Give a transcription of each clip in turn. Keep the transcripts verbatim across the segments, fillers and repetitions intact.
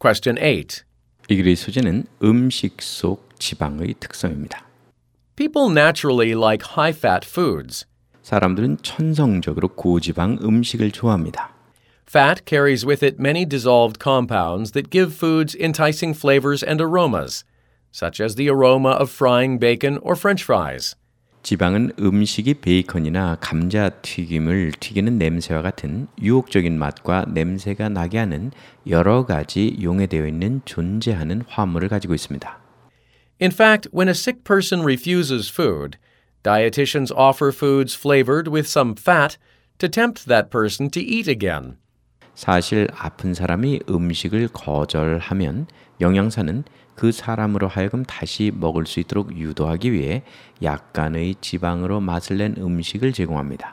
Question eight. 이 글의 소재는 음식 속 지방의 특성입니다. People naturally like high-fat foods. 사람들은 천성적으로 고지방 음식을 좋아합니다. Fat carries with it many dissolved compounds that give foods enticing flavors and aromas, such as the aroma of frying bacon or French fries. 지방은 음식이 베이컨이나 감자튀김을 튀기는 냄새와 같은 유혹적인 맛과 냄새가 나게 하는 여러 가지 용해되어 있는 존재하는 화물을 가지고 있습니다. In fact, when a sick person refuses food, dietitians offer foods flavored with some fat to tempt that person to eat again. 사실 아픈 사람이 음식을 거절하면 영양사는 그 사람으로 하여금 다시 먹을 수 있도록 유도하기 위해 약간의 지방으로 맛을 낸 음식을 제공합니다.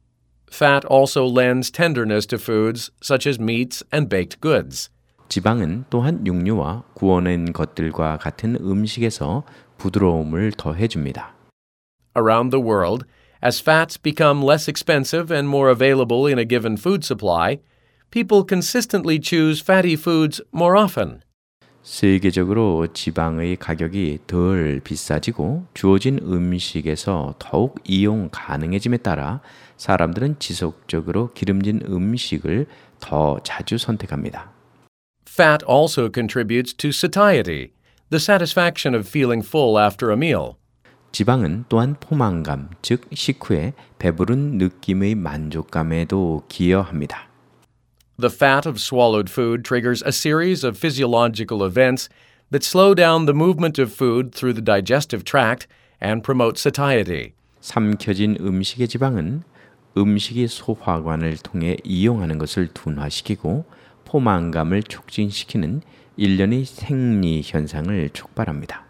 Fat also lends tenderness to foods such as meats and baked goods. 지방은 또한 육류와 구워낸 것들과 같은 음식에서 부드러움을 더해줍니다. Around the world, as fats become less expensive and more available in a given food supply, people consistently choose fatty foods more often. 세계적으로 지방의 가격이 덜 비싸지고 주어진 음식에서 더욱 이용 가능해짐에 따라 사람들은 지속적으로 기름진 음식을 더 자주 선택합니다. Fat also contributes to satiety, the satisfaction of feeling full after a meal. 지방은 또한 포만감, 즉 식후에 배부른 느낌의 만족감에도 기여합니다. The fat of swallowed food triggers a series of physiological events that slow down the movement of food through the digestive tract and promote satiety. 삼켜진 음식의 지방은 음식이 소화관을 통해 이용하는 것을 둔화시키고 포만감을 촉진시키는 일련의 생리 현상을 촉발합니다.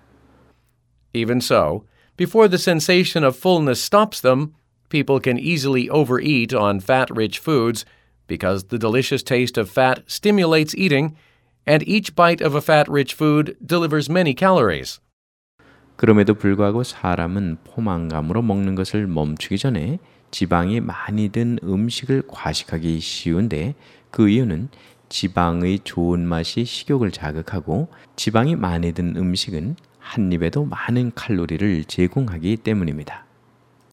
Even so, before the sensation of fullness stops them, people can easily overeat on fat-rich foods because the delicious taste of fat stimulates eating, and each bite of a fat-rich food delivers many calories. 그럼에도 불구하고 사람은 포만감으로 먹는 것을 멈추기 전에 지방이 많이 든 음식을 과식하기 쉬운데 그 이유는 지방의 좋은 맛이 식욕을 자극하고 지방이 많이 든 음식은 한 입에도 많은 칼로리를 제공하기 때문입니다.